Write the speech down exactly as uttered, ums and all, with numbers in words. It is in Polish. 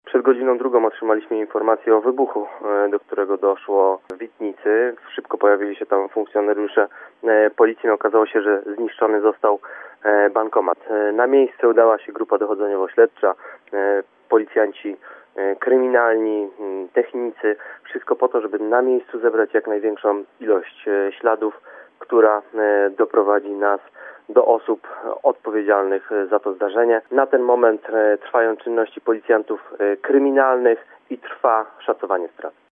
Przed godziną drugą otrzymaliśmy informację o wybuchu, do którego doszło w Witnicy. Szybko pojawili się tam funkcjonariusze policji. Okazało się, że zniszczony został bankomat. Na miejsce udała się grupa dochodzeniowo-śledcza, policjanci kryminalni, technicy. Wszystko po to, żeby na miejscu zebrać jak największą ilość śladów, która doprowadzi nas do osób odpowiedzialnych za to zdarzenie. Na ten moment trwają czynności policjantów kryminalnych i trwa szacowanie strat.